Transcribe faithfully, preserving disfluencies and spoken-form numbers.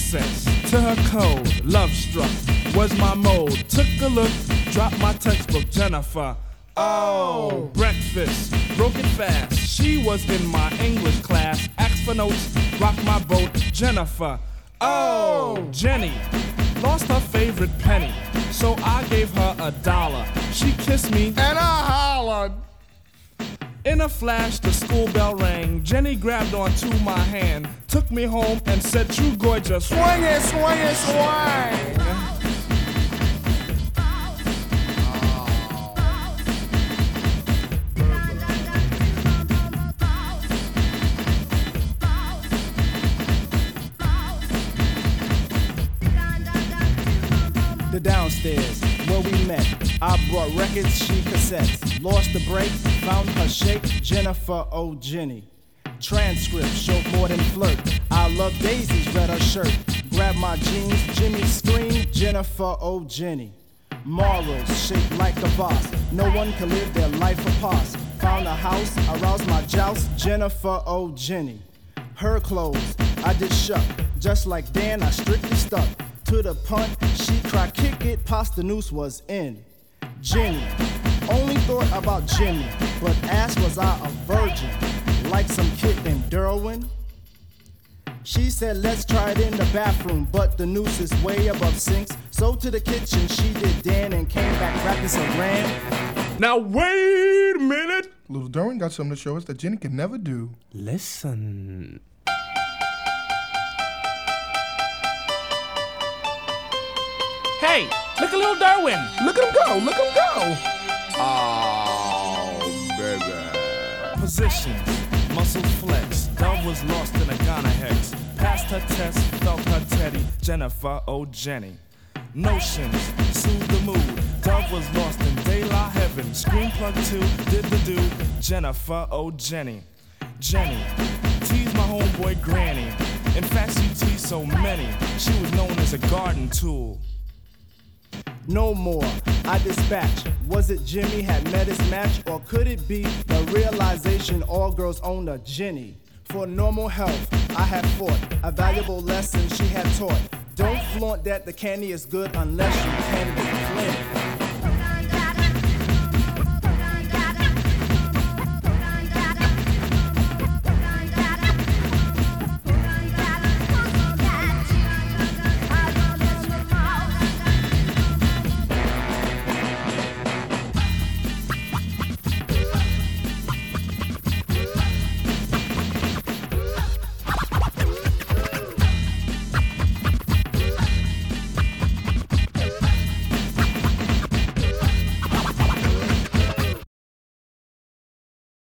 access to her code. Love struck was my mode. Took a look, dropped my textbook, Jennifer. Oh, breakfast, broke it fast. She was in my English class. Asked for notes, rock my boat, Jennifer. Oh, Jenny lost her favorite penny, so I gave her a dollar. She kissed me and I hollered. In a flash, the school bell rang. Jenny grabbed onto my hand, took me home and said, "True gorgeous, swing it, swing it, swing." The downstairs, where we met. I brought records, she cassettes. Lost the break, found her shape, Jennifer O. Jenny. Transcript showed more than flirt. I love daisies, read her shirt. Grabbed my jeans, Jimmy screamed, Jennifer O. Jenny. Morals shaped like a boss. No one can live their life apart. Found a house, aroused my joust, Jennifer O. Jenny. Her clothes, I did shuck. Just like Dan, I strictly stuck to the punt. She cried, kick it, past the noose was in. Jenny, only thought about Jimmy, but asked was I a virgin, like some kid named Derwin. She said let's try it in the bathroom, but the noose is way above sinks. So to the kitchen she did Dan and came back rapping some ran. Now wait a minute. Little Derwin got something to show us that Jenny can never do. Listen. Hey, look at little Derwin. Look at him go, look at him go. Oh, baby. Positions, muscle flex. Dove was lost in a Ghana hex. Passed her test, felt her teddy. Jennifer O. Jenny. Notions, soothed the mood. Dove was lost in De La Heaven. Screen plug two, did the do. Jennifer O. Jenny. Jenny, teased my homeboy Granny. In fact, she teased so many. She was known as a garden tool. No more, I dispatch. Was it Jimmy had met his match? Or could it be the realization all girls own a Jenny? For normal health, I had fought a valuable lesson she had taught. Don't flaunt that the candy is good unless you can be